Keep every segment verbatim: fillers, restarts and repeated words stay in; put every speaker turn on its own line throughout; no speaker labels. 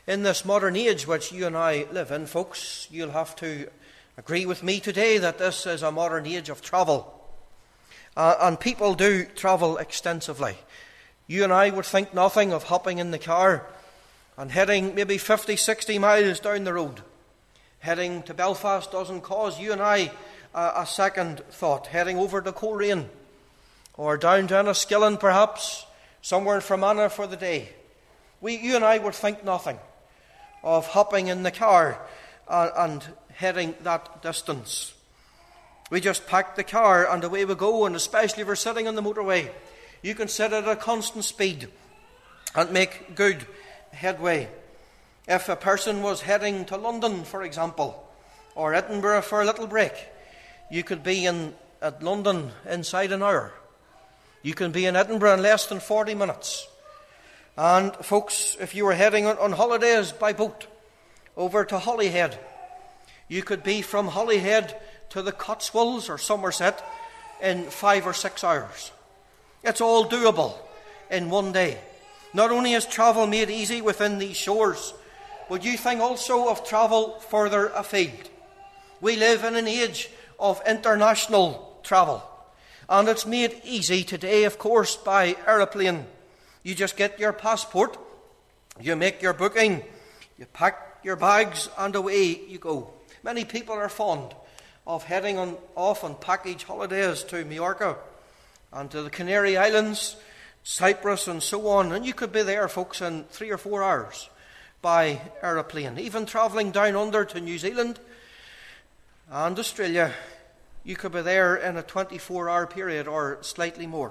In this modern age which you and I live in, folks, you'll have to agree with me today that this is a modern age of travel. Uh, and people do travel extensively. You and I would think nothing of hopping in the car and heading maybe fifty, sixty miles down the road. Heading to Belfast doesn't cause you and I uh, a second thought. Heading over to Coleraine or down to Enniskillen perhaps, somewhere in Fermanagh for the day. We, you and I would think nothing of hopping in the car uh, and heading that distance. We just pack the car and away we go, and especially if we're sitting on the motorway, you can sit at a constant speed and make good headway. If a person was heading to London, for example, or Edinburgh for a little break, you could be in at London inside an hour. You can be in Edinburgh in less than forty minutes. And folks, if you were heading on, on holidays by boat over to Holyhead, you could be from Holyhead to the Cotswolds or Somerset in five or six hours. It's all doable in one day. Not only is travel made easy within these shores, but you think also of travel further afield. We live in an age of international travel, and it's made easy today, of course, by aeroplane. You just get your passport, you make your booking, you pack your bags, and away you go. Many people are fond of heading on, off on package holidays to Majorca and to the Canary Islands, Cyprus and so on. And you could be there, folks, in three or four hours by aeroplane. Even travelling down under to New Zealand and Australia, you could be there in a twenty-four hour period or slightly more.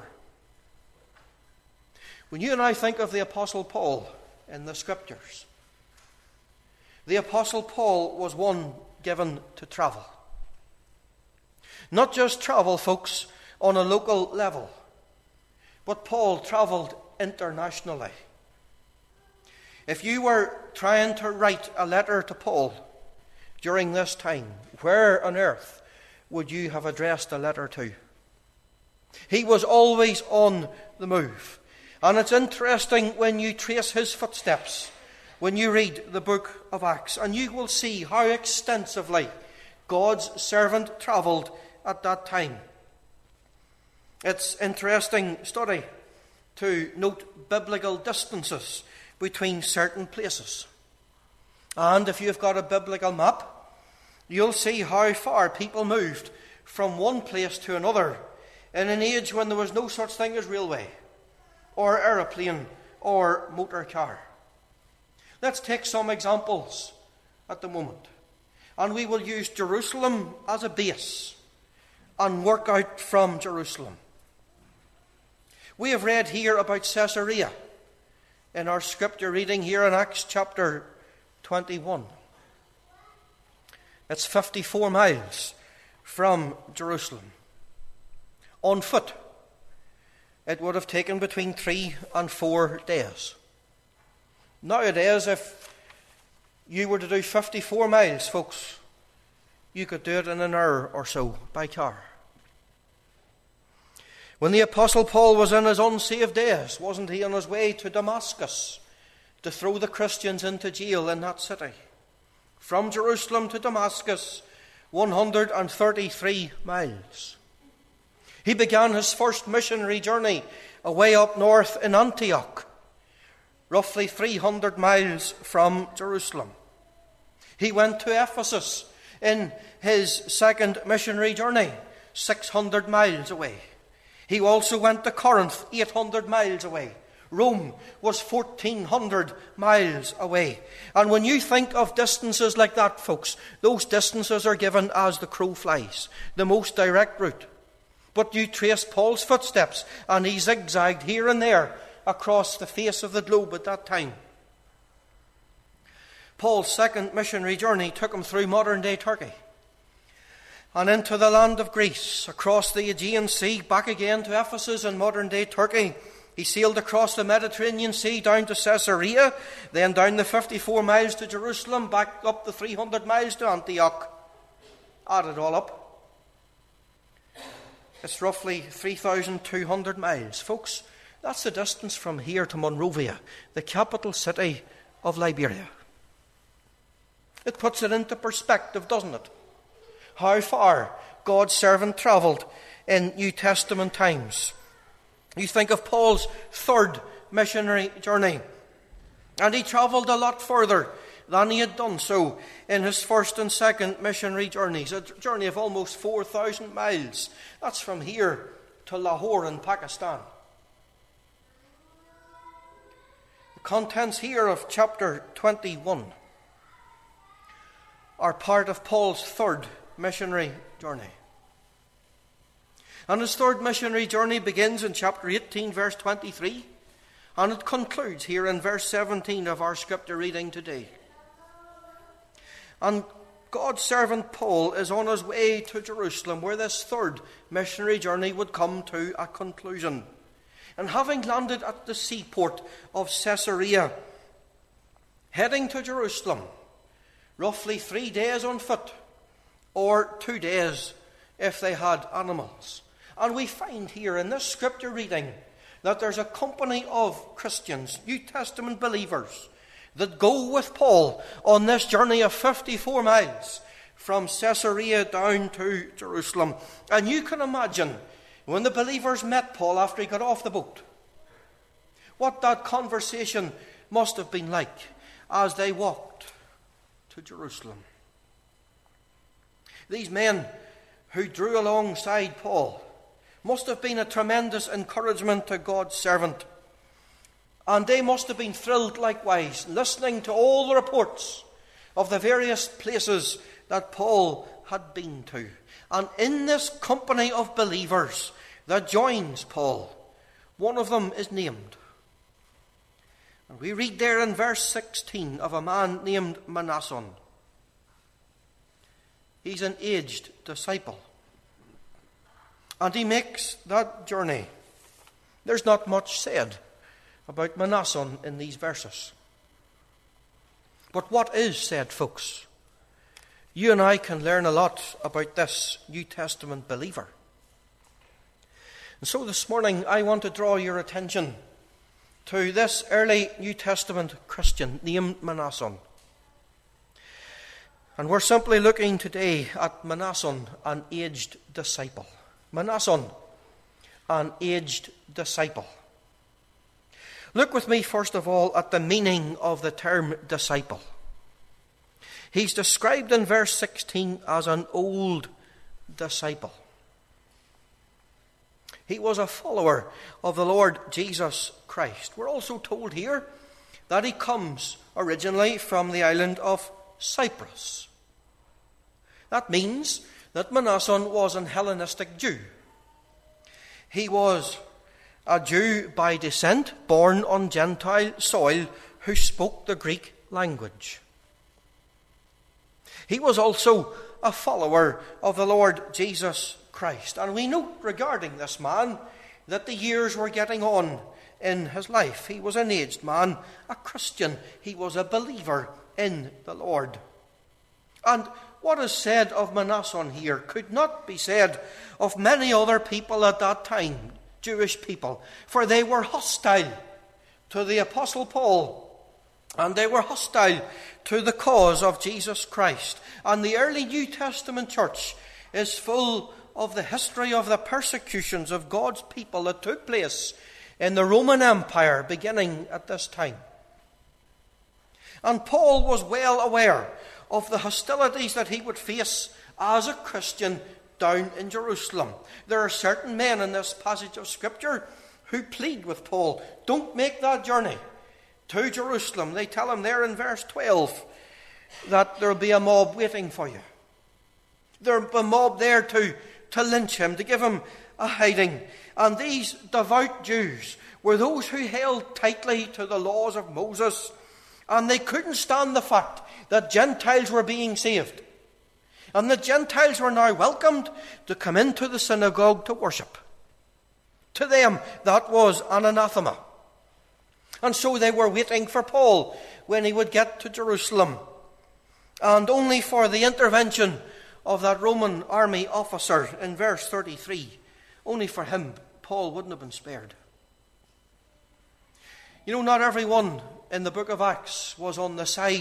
When you and I think of the Apostle Paul in the Scriptures, the Apostle Paul was one given to travel. Not just travel, folks, on a local level, but Paul travelled internationally. If you were trying to write a letter to Paul during this time, where on earth would you have addressed a letter to? He was always on the move. And it's interesting when you trace his footsteps, when you read the book of Acts, and you will see how extensively God's servant travelled at that time. It's interesting study to note biblical distances between certain places. And if you've got a biblical map, you'll see how far people moved from one place to another in an age when there was no such thing as railway or aeroplane or motor car. Let's take some examples at the moment. And we will use Jerusalem as a base and work out from Jerusalem. We have read here about Caesarea in our scripture reading here in Acts chapter twenty-one. It's fifty-four miles from Jerusalem. On foot, it would have taken between three and four days. Nowadays, if you were to do fifty-four miles, folks, you could do it in an hour or so by car. When the Apostle Paul was in his unsaved days, wasn't he on his way to Damascus to throw the Christians into jail in that city? From Jerusalem to Damascus, one hundred thirty-three miles. He began his first missionary journey away up north in Antioch, roughly three hundred miles from Jerusalem. He went to Ephesus in his second missionary journey, six hundred miles away. He also went to Corinth, eight hundred miles away. Rome was fourteen hundred miles away. And when you think of distances like that, folks, those distances are given as the crow flies, the most direct route. But you trace Paul's footsteps, and he zigzagged here and there across the face of the globe at that time. Paul's second missionary journey took him through modern-day Turkey and into the land of Greece, across the Aegean Sea, back again to Ephesus in modern-day Turkey. He sailed across the Mediterranean Sea down to Caesarea, then down the fifty-four miles to Jerusalem, back up the three hundred miles to Antioch. Add it all up. It's roughly three thousand two hundred miles. Folks, that's the distance from here to Monrovia, the capital city of Liberia. It puts it into perspective, doesn't it? How far God's servant travelled in New Testament times. You think of Paul's third missionary journey, and he travelled a lot further than he had done so in his first and second missionary journeys. A journey of almost four thousand miles. That's from here to Lahore in Pakistan. The contents here of chapter twenty-one are part of Paul's third missionary journey. And his third missionary journey begins in chapter eighteen, verse twenty-three, and it concludes here in verse seventeen of our scripture reading today. And God's servant Paul is on his way to Jerusalem, where this third missionary journey would come to a conclusion. And having landed at the seaport of Caesarea, heading to Jerusalem, roughly three days on foot, or two days if they had animals. And we find here in this scripture reading that there's a company of Christians, New Testament believers, that go with Paul on this journey of fifty-four miles from Caesarea down to Jerusalem. And you can imagine when the believers met Paul after he got off the boat, what that conversation must have been like as they walked to Jerusalem. These men who drew alongside Paul must have been a tremendous encouragement to God's servant. And they must have been thrilled likewise, listening to all the reports of the various places that Paul had been to. And in this company of believers that joins Paul, one of them is named. And we read there in verse sixteen of a man named Manason. He's an aged disciple. And he makes that journey. There's not much said about Manason in these verses. But what is said, folks? You and I can learn a lot about this New Testament believer. And so this morning I want to draw your attention to this early New Testament Christian named Manason. And we're simply looking today at Manason, an aged disciple. Manason, an aged disciple. Look with me first of all at the meaning of the term disciple. He's described in verse sixteen as an old disciple. He was a follower of the Lord Jesus Christ. We're also told here that he comes originally from the island of Cyprus. That means that Manason was an Hellenistic Jew. He was a Jew by descent, born on Gentile soil, who spoke the Greek language. He was also a follower of the Lord Jesus Christ. And we note regarding this man that the years were getting on in his life. He was an aged man, a Christian. He was a believer in the Lord. And what is said of Manason here could not be said of many other people at that time, Jewish people, for they were hostile to the Apostle Paul, and they were hostile to the cause of Jesus Christ. And the early New Testament church is full of the history of the persecutions of God's people that took place in the Roman Empire beginning at this time. And Paul was well aware of the hostilities that he would face as a Christian down in Jerusalem. There are certain men in this passage of Scripture who plead with Paul, don't make that journey to Jerusalem. They tell him there in verse twelve that there will be a mob waiting for you. There will be a mob there to, to lynch him, to give him a hiding. And these devout Jews were those who held tightly to the laws of Moses, and they couldn't stand the fact that Gentiles were being saved. And the Gentiles were now welcomed to come into the synagogue to worship. To them, that was an anathema. And so they were waiting for Paul when he would get to Jerusalem. And only for the intervention of that Roman army officer in verse thirty-three, only for him, Paul wouldn't have been spared. You know, not everyone in the book of Acts was on the side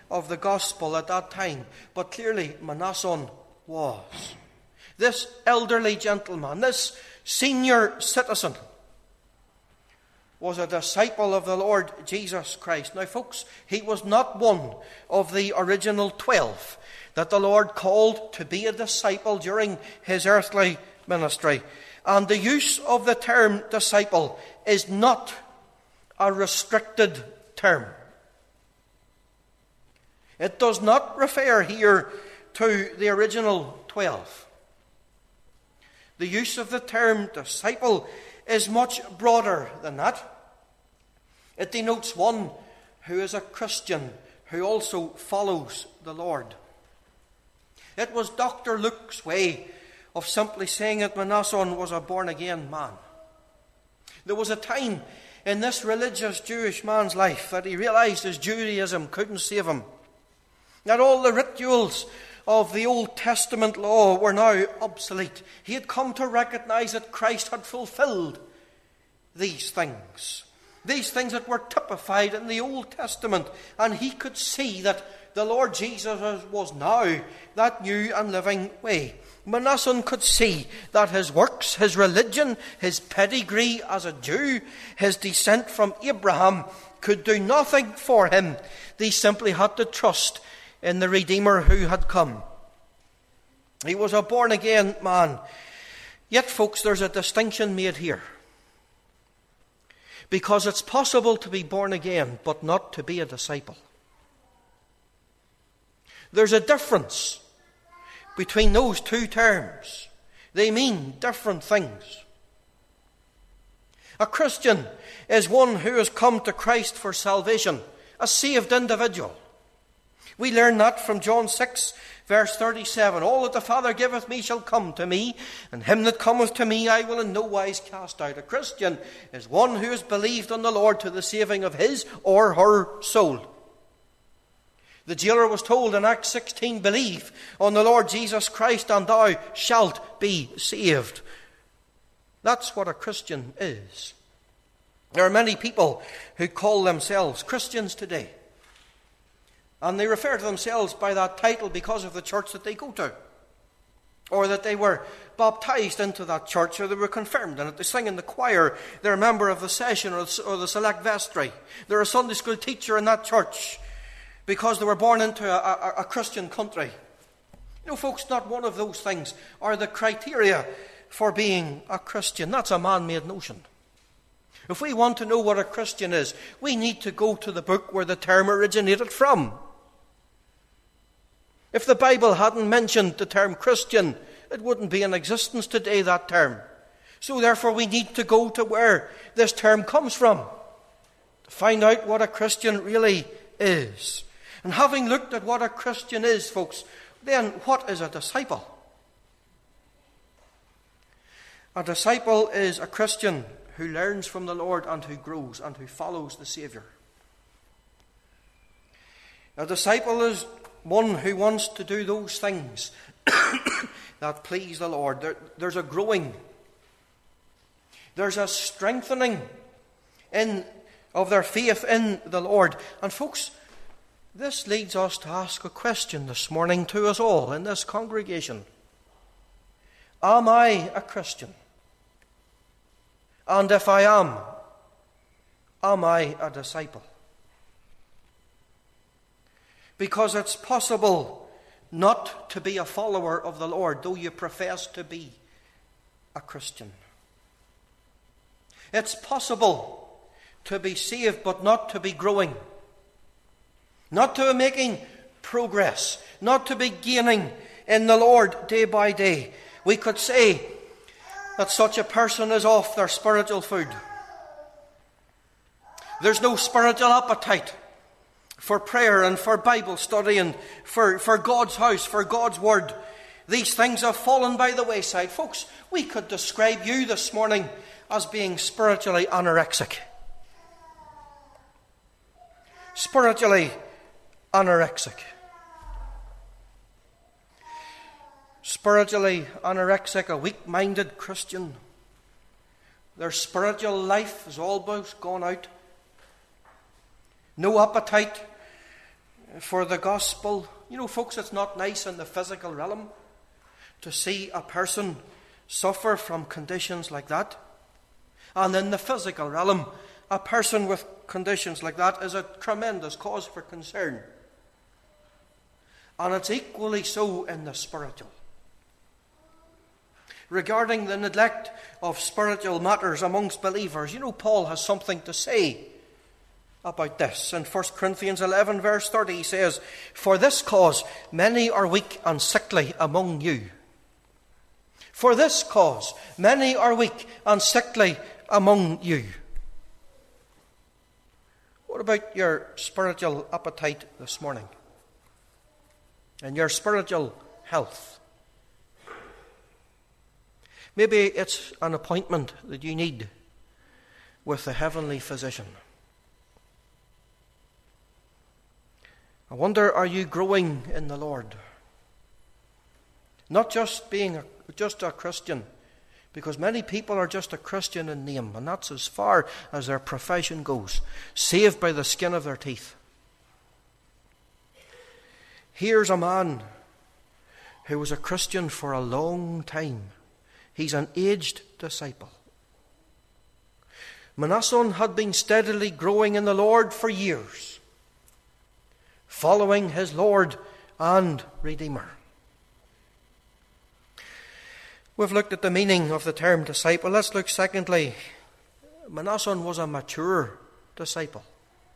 of the gospel at that time, but clearly Mnason was. This elderly gentleman, this senior citizen, was a disciple of the Lord Jesus Christ. Now, folks, he was not one of the original twelve that the Lord called to be a disciple during his earthly ministry. And the use of the term disciple is not a restricted term. It does not refer here to the original twelve. The use of the term disciple is much broader than that. It denotes one who is a Christian, who also follows the Lord. It was Doctor Luke's way of simply saying that Mnason was a born-again man. There was a time in this religious Jewish man's life that he realized his Judaism couldn't save him. That all the rituals of the Old Testament law were now obsolete. He had come to recognize that Christ had fulfilled these things. These things that were typified in the Old Testament. And he could see that the Lord Jesus was now that new and living way. Mnason could see that his works, his religion, his pedigree as a Jew, his descent from Abraham could do nothing for him. They simply had to trust in the Redeemer who had come. He was a born-again man. Yet, folks, there's a distinction made here. Because it's possible to be born again, but not to be a disciple. There's a difference between those two terms. They mean different things. A Christian is one who has come to Christ for salvation, a saved individual. We learn that from John six, verse thirty-seven. All that the Father giveth me shall come to me, and him that cometh to me I will in no wise cast out. A Christian is one who has believed on the Lord to the saving of his or her soul. The jailer was told in Acts sixteen, believe on the Lord Jesus Christ and thou shalt be saved. That's what a Christian is. There are many people who call themselves Christians today. And they refer to themselves by that title because of the church that they go to. Or that they were baptized into that church, or they were confirmed in it. They sing in the choir. They're a member of the session or the select vestry. They're a Sunday school teacher in that church because they were born into a, a, a Christian country. You know, folks, not one of those things are the criteria for being a Christian. That's a man-made notion. If we want to know what a Christian is, we need to go to the book where the term originated from. If the Bible hadn't mentioned the term Christian, it wouldn't be in existence today, that term. So therefore we need to go to where this term comes from to find out what a Christian really is. And having looked at what a Christian is, folks, then what is a disciple? A disciple is a Christian who learns from the Lord and who grows and who follows the Saviour. A disciple is one who wants to do those things that please the Lord. There, there's a growing. There's a strengthening in of their faith in the Lord. And folks, this leads us to ask a question this morning to us all in this congregation. Am I a Christian? And if I am, am I a disciple? Because it's possible not to be a follower of the Lord, though you profess to be a Christian. It's possible to be saved, but not to be growing. Not to be making progress. Not to be gaining in the Lord day by day. We could say that such a person is off their spiritual food. There's no spiritual appetite for prayer and for Bible study and for, for God's house, for God's word. These things have fallen by the wayside. Folks, we could describe you this morning as being spiritually anorexic. Spiritually anorexic. Spiritually anorexic, a weak-minded Christian. Their spiritual life is almost gone out. No appetite for the gospel. You know, folks, it's not nice in the physical realm to see a person suffer from conditions like that. And in the physical realm, a person with conditions like that is a tremendous cause for concern. And it's equally so in the spiritual. Regarding the neglect of spiritual matters amongst believers, you know, Paul has something to say about this. In First Corinthians eleven, verse thirty, he says, "For this cause many are weak and sickly among you." For this cause many are weak and sickly among you. What about your spiritual appetite this morning? And your spiritual health? Maybe it's an appointment that you need with the heavenly physician. I wonder, are you growing in the Lord? Not just being a, just a Christian, because many people are just a Christian in name, and that's as far as their profession goes, saved by the skin of their teeth. Here's a man who was a Christian for a long time. He's an aged disciple. Manasseh had been steadily growing in the Lord for years, following his Lord and Redeemer. We've looked at the meaning of the term disciple. Let's look secondly. Manasseh was a mature disciple.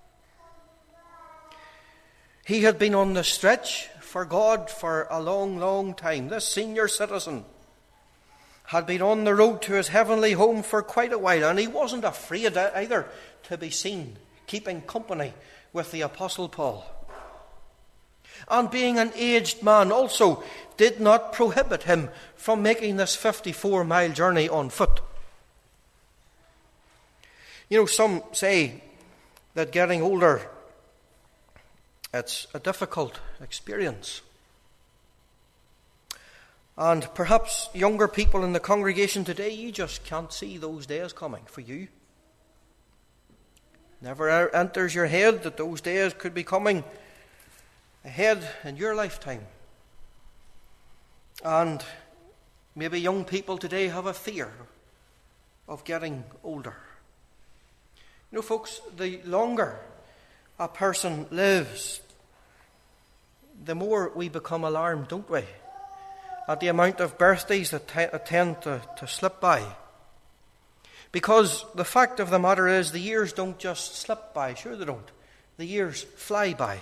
He had been on the stretch for God for a long, long time. This senior citizen had been on the road to his heavenly home for quite a while, and he wasn't afraid either to be seen keeping company with the Apostle Paul. And being an aged man also did not prohibit him from making this fifty-four mile journey on foot. You know, some say that getting older, it's a difficult experience. And perhaps younger people in the congregation today, you just can't see those days coming for you. Never enters your head that those days could be coming ahead in your lifetime. And maybe young people today have a fear of getting older. You know, folks, the longer a person lives, the more we become alarmed, don't we? At the amount of birthdays that t- tend to, to slip by. Because the fact of the matter is, the years don't just slip by. Sure they don't. The years fly by.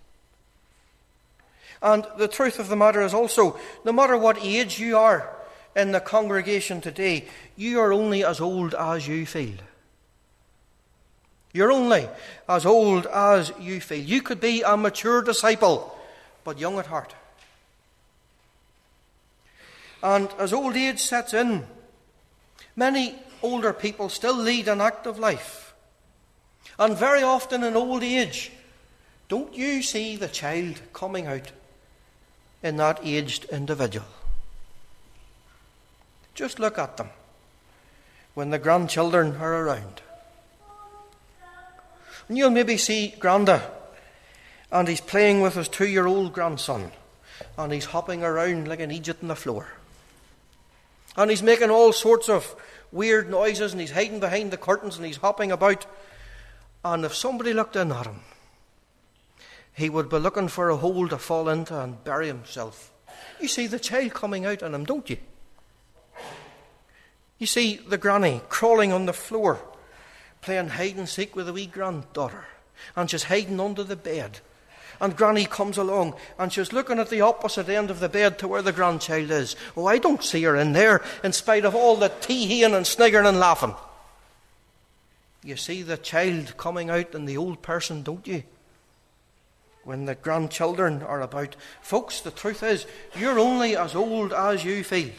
And the truth of the matter is also, no matter what age you are in the congregation today, you are only as old as you feel. You're only as old as you feel. You could be a mature disciple, but young at heart. And as old age sets in, many older people still lead an active life. And very often in old age, don't you see the child coming out in that aged individual? Just look at them when the grandchildren are around. And you'll maybe see Granda, and he's playing with his two-year-old grandson, and he's hopping around like an Egypt on the floor. And he's making all sorts of weird noises, and he's hiding behind the curtains, and he's hopping about. And if somebody looked in at him, he would be looking for a hole to fall into and bury himself. You see the child coming out in him, don't you? You see the granny crawling on the floor, playing hide and seek with a wee granddaughter, and she's hiding under the bed. And Granny comes along, and she's looking at the opposite end of the bed to where the grandchild is. Oh, I don't see her in there, in spite of all the tee-heeing and sniggering and laughing. You see the child coming out in the old person, don't you? When the grandchildren are about. Folks, the truth is, you're only as old as you feel.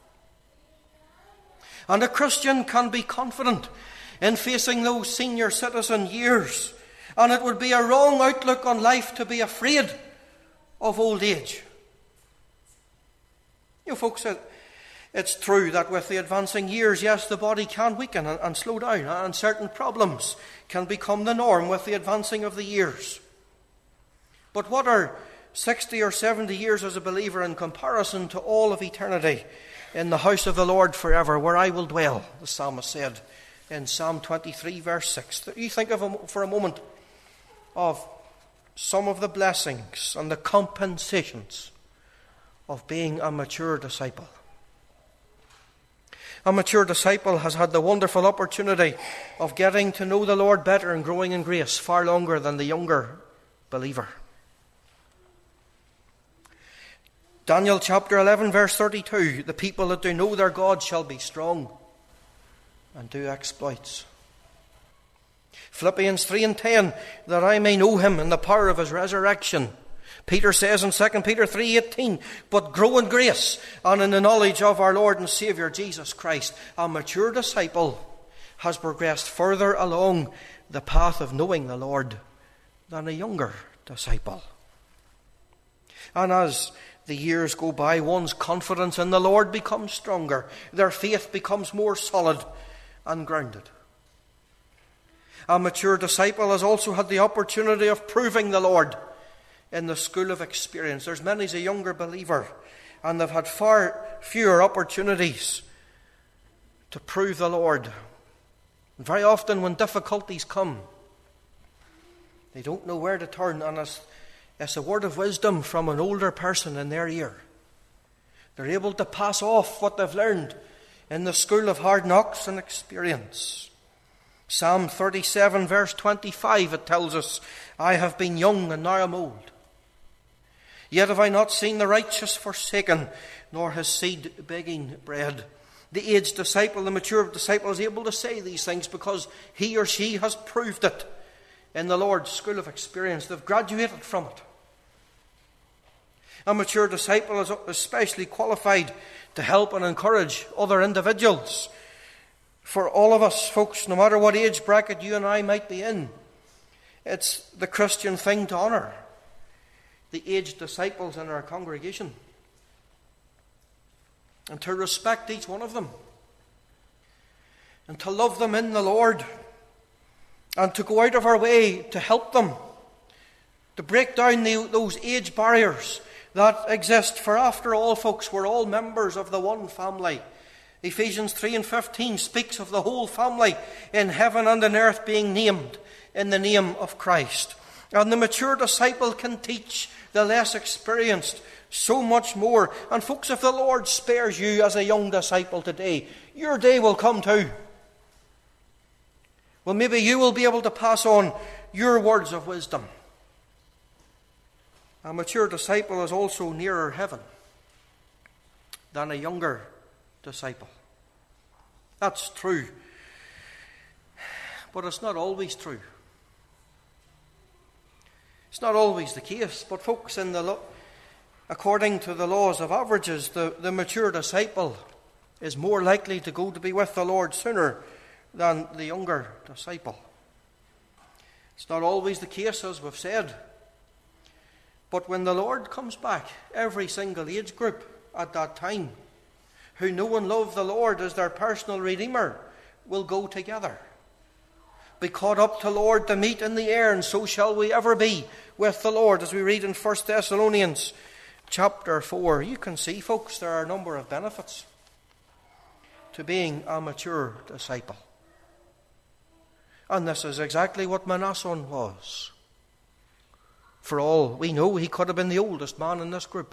And a Christian can be confident in facing those senior citizen years. And it would be a wrong outlook on life to be afraid of old age. You know, folks, it's true that with the advancing years, yes, the body can weaken and, and slow down, and certain problems can become the norm with the advancing of the years. But what are sixty or seventy years as a believer in comparison to all of eternity in the house of the Lord forever, where I will dwell, the psalmist said in Psalm twenty-three, verse six. You think of a, for a moment of some of the blessings and the compensations of being a mature disciple. A mature disciple has had the wonderful opportunity of getting to know the Lord better and growing in grace far longer than the younger believer. Daniel chapter eleven, verse thirty-two, the people that do know their God shall be strong and do exploits. Philippians three and ten, that I may know him and the power of his resurrection. Peter says in Second Peter three eighteen, but grow in grace and in the knowledge of our Lord and Saviour Jesus Christ. A mature disciple has progressed further along the path of knowing the Lord than a younger disciple. And as the years go by, one's confidence in the Lord becomes stronger. Their faith becomes more solid and grounded. A mature disciple has also had the opportunity of proving the Lord in the school of experience. There's many as a younger believer, and they've had far fewer opportunities to prove the Lord. And very often when difficulties come, they don't know where to turn, and it's, it's a word of wisdom from an older person in their ear. They're able to pass off what they've learned in the school of hard knocks and experience. Psalm thirty-seven, verse twenty-five, it tells us, I have been young and now am old. Yet have I not seen the righteous forsaken, nor his seed begging bread. The aged disciple, the mature disciple, is able to say these things because he or she has proved it in the Lord's school of experience. They've graduated from it. A mature disciple is especially qualified to help and encourage other individuals. For all of us, folks, no matter what age bracket you and I might be in, it's the Christian thing to honour the aged disciples in our congregation and to respect each one of them and to love them in the Lord and to go out of our way to help them, to break down the, those age barriers that exist. For after all, folks, we're all members of the one family. Ephesians three and fifteen speaks of the whole family in heaven and on earth being named in the name of Christ. And the mature disciple can teach the less experienced so much more. And folks, if the Lord spares you as a young disciple today, your day will come too. Well, maybe you will be able to pass on your words of wisdom. A mature disciple is also nearer heaven than a younger disciple. That's true. But it's not always true. It's not always the case. But folks, in the lo- according to the laws of averages, the, the mature disciple is more likely to go to be with the Lord sooner than the younger disciple. It's not always the case, as we've said. But when the Lord comes back, every single age group at that time who know and love the Lord as their personal Redeemer will go together, be caught up to Lord to meet in the air, and so shall we ever be with the Lord, as we read in First Thessalonians chapter four. You can see, folks, there are a number of benefits to being a mature disciple. And this is exactly what Manasseh was. For all we know, he could have been the oldest man in this group.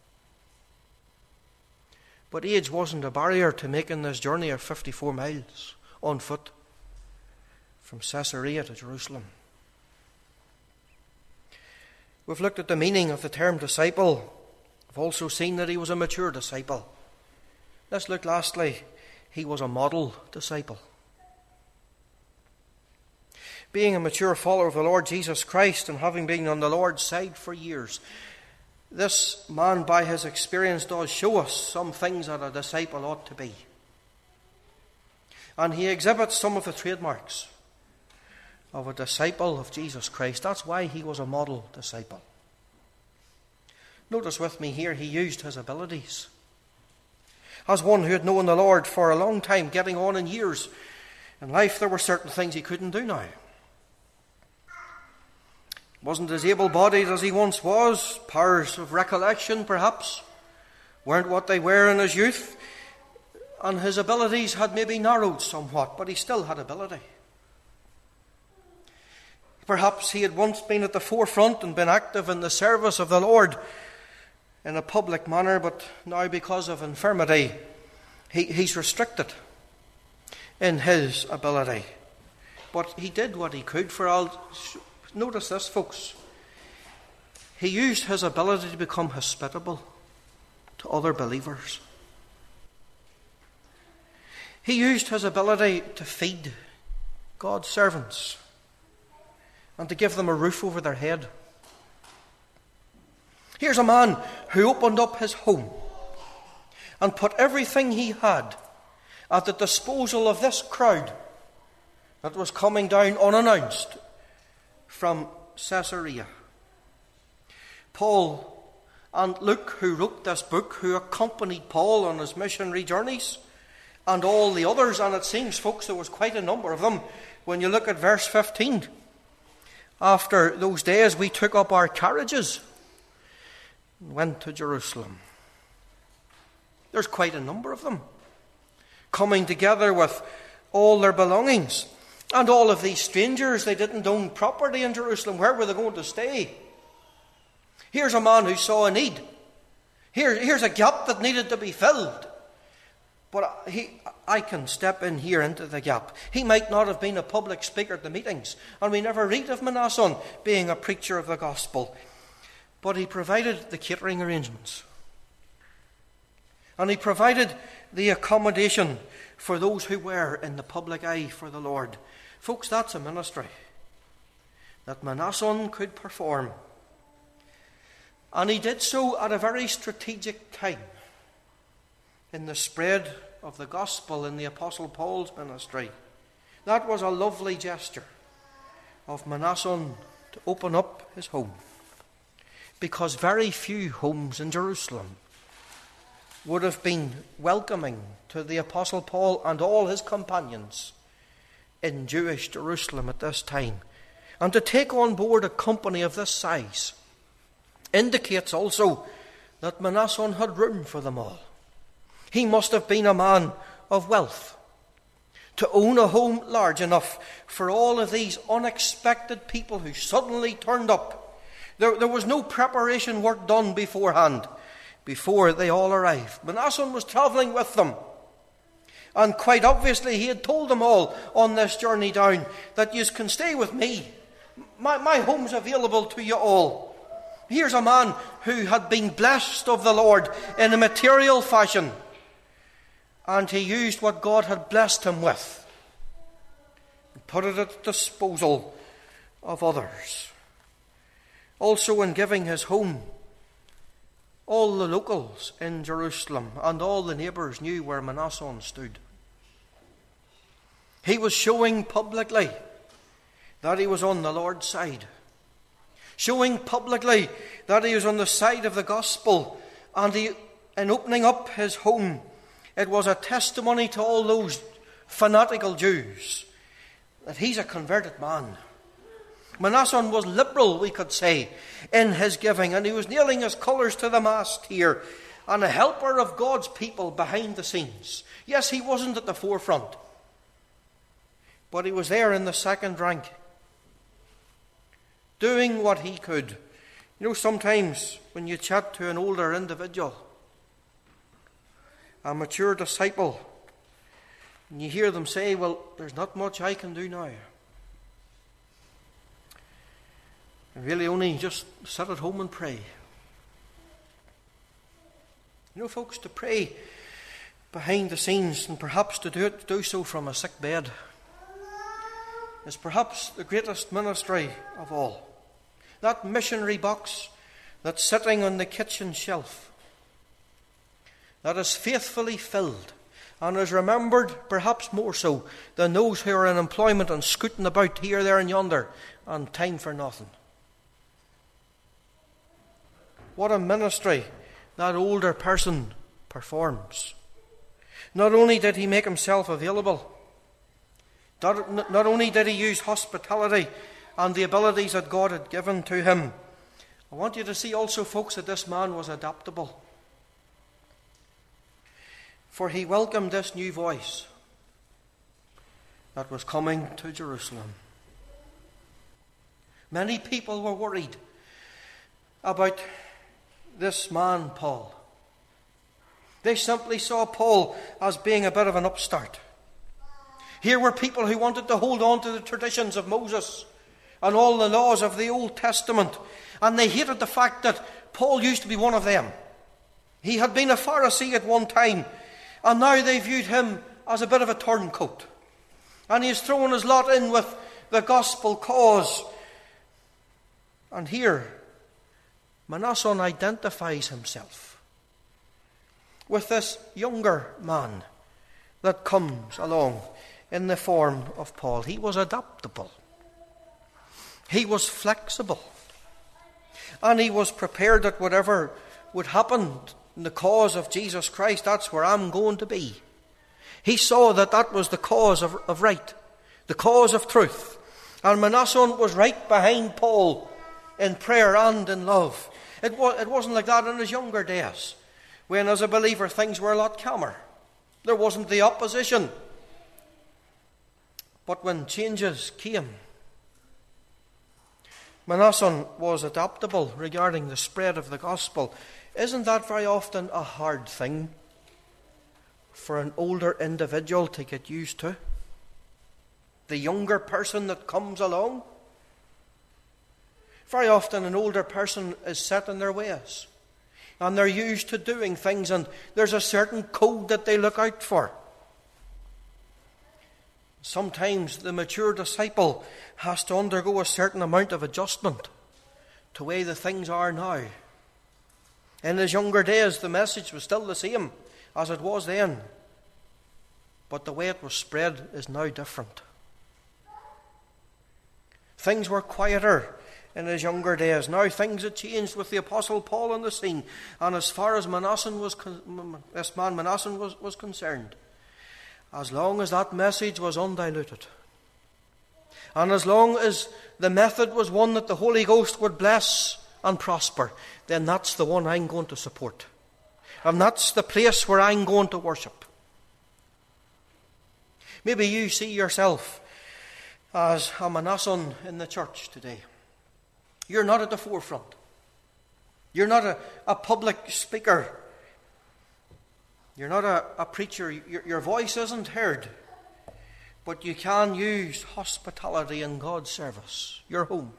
But age wasn't a barrier to making this journey of fifty-four miles on foot from Caesarea to Jerusalem. We've looked at the meaning of the term disciple. We've also seen that he was a mature disciple. Let's look lastly, he was a model disciple. Being a mature follower of the Lord Jesus Christ and having been on the Lord's side for years, this man, by his experience, does show us some things that a disciple ought to be. And he exhibits some of the trademarks of a disciple of Jesus Christ. That's why he was a model disciple. Notice with me here, he used his abilities. As one who had known the Lord for a long time, getting on in years in life, there were certain things he couldn't do now. Wasn't as able-bodied as he once was. Powers of recollection, perhaps, weren't what they were in his youth. And his abilities had maybe narrowed somewhat, but he still had ability. Perhaps he had once been at the forefront and been active in the service of the Lord in a public manner, but now because of infirmity, he, he's restricted in his ability. But he did what he could for all. Notice this, folks. He used his ability to become hospitable to other believers. He used his ability to feed God's servants and to give them a roof over their head. Here's a man who opened up his home and put everything he had at the disposal of this crowd that was coming down unannounced from Caesarea. Paul and Luke, who wrote this book, who accompanied Paul on his missionary journeys, and all the others, and it seems, folks, there was quite a number of them. When you look at verse fifteen, after those days we took up our carriages and went to Jerusalem. There's quite a number of them coming together with all their belongings. And all of these strangers, they didn't own property in Jerusalem. Where were they going to stay? Here's a man who saw a need. Here, here's a gap that needed to be filled. But he, I can step in here into the gap. He might not have been a public speaker at the meetings, and we never read of Manasseh being a preacher of the gospel. But he provided the catering arrangements. And he provided the accommodation for those who were in the public eye for the Lord. Folks, that's a ministry that Manasseh could perform. And he did so at a very strategic time in the spread of the gospel in the Apostle Paul's ministry. That was a lovely gesture of Manasseh to open up his home, because very few homes in Jerusalem would have been welcoming to the Apostle Paul and all his companions in Jewish Jerusalem at this time. And to take on board a company of this size indicates also that Manasseh had room for them all. He must have been a man of wealth to own a home large enough for all of these unexpected people who suddenly turned up. There, there was no preparation work done beforehand before they all arrived. Manasseh was travelling with them. And quite obviously he had told them all on this journey down that you can stay with me. My, my home's available to you all. Here's a man who had been blessed of the Lord in a material fashion. And he used what God had blessed him with and put it at the disposal of others. Also in giving his home, all the locals in Jerusalem and all the neighbours knew where Manasseh stood. He was showing publicly that he was on the Lord's side. Showing publicly that he was on the side of the gospel. And he, in opening up his home, it was a testimony to all those fanatical Jews that he's a converted man. Manasseh was liberal, we could say, in his giving, and he was nailing his colours to the mast here, and a helper of God's people behind the scenes. Yes, he wasn't at the forefront, but he was there in the second rank, doing what he could. You know, sometimes when you chat to an older individual, a mature disciple, and you hear them say, well, there's not much I can do now. I really only just sit at home and pray. You know, folks, to pray behind the scenes, and perhaps to do it, do so from a sick bed, is perhaps the greatest ministry of all. That missionary box that's sitting on the kitchen shelf, that is faithfully filled and is remembered perhaps more so than those who are in employment and scooting about here, there and yonder, and time for nothing. What a ministry that older person performs. Not only did he make himself available, not, not only did he use hospitality and the abilities that God had given to him. I want you to see also, folks, that this man was adaptable. For he welcomed this new voice that was coming to Jerusalem. Many people were worried about this man, Paul. They simply saw Paul as being a bit of an upstart. Here were people who wanted to hold on to the traditions of Moses and all the laws of the Old Testament, and they hated the fact that Paul used to be one of them. He had been a Pharisee at one time, and now they viewed him as a bit of a turncoat. And he is throwing his lot in with the gospel cause. And here, Manasseh identifies himself with this younger man that comes along in the form of Paul. He was adaptable. He was flexible. And he was prepared that whatever would happen in the cause of Jesus Christ, that's where I'm going to be. He saw that that was the cause of, of right, the cause of truth. And Manasseh was right behind Paul in prayer and in love. It, was, it wasn't like that in his younger days, when as a believer things were a lot calmer. There wasn't the opposition. But when changes came, Manasseh was adaptable regarding the spread of the gospel. Isn't that very often a hard thing for an older individual to get used to? The younger person that comes along? Very often an older person is set in their ways, and they're used to doing things, and there's a certain code that they look out for. Sometimes the mature disciple has to undergo a certain amount of adjustment to the way the things are now. In his younger days, the message was still the same as it was then, but the way it was spread is now different. Things were quieter in his younger days. Now things had changed with the Apostle Paul on the scene, and as far as Manasseh was, this man Manasseh was, was concerned, as long as that message was undiluted, and as long as the method was one that the Holy Ghost would bless and prosper, then that's the one I'm going to support. And that's the place where I'm going to worship. Maybe you see yourself as a Manasseh in the church today. You're not at the forefront. You're not a, a public speaker. You're not a, a preacher. Your, your voice isn't heard. But you can use hospitality in God's service. Your home.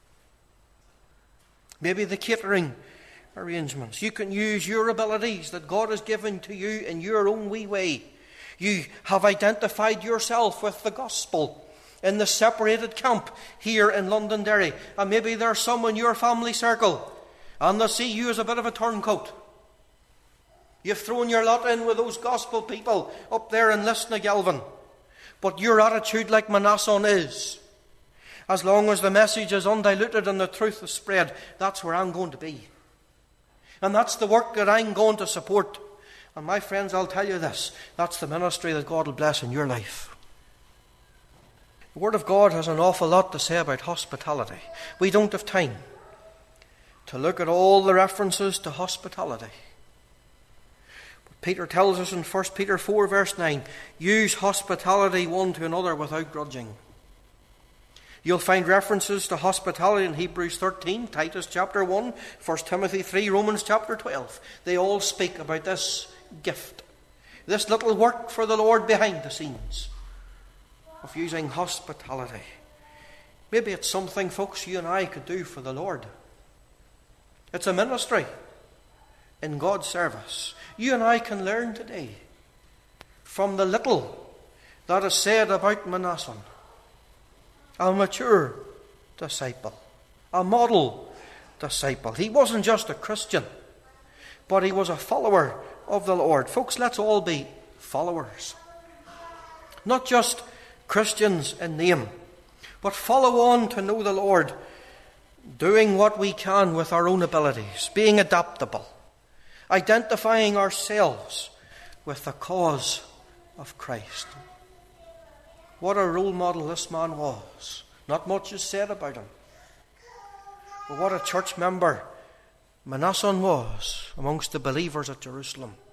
Maybe the catering arrangements. You can use your abilities that God has given to you in your own wee way. You have identified yourself with the gospel in the separated camp here in Londonderry. And maybe there's some in your family circle, and they see you as a bit of a turncoat. You've thrown your lot in with those gospel people up there in Lisnagelvin. But your attitude, like Manasseh is, as long as the message is undiluted and the truth is spread, that's where I'm going to be. And that's the work that I'm going to support. And my friends, I'll tell you this, that's the ministry that God will bless in your life. The Word of God has an awful lot to say about hospitality. We don't have time to look at all the references to hospitality. But Peter tells us in First Peter four verse nine, use hospitality one to another without grudging. You'll find references to hospitality in Hebrews thirteen, Titus chapter one, First Timothy three, Romans chapter twelve. They all speak about this gift, this little work for the Lord behind the scenes of using hospitality. Maybe it's something, folks, you and I could do for the Lord. It's a ministry in God's service. You and I can learn today from the little that is said about Manasseh. A mature disciple, a model disciple. He wasn't just a Christian, but he was a follower of the Lord. Folks, let's all be followers. Not just Christians in name, but follow on to know the Lord, doing what we can with our own abilities, being adaptable, identifying ourselves with the cause of Christ. What a role model this man was. Not much is said about him. But what a church member Manasseh was amongst the believers at Jerusalem.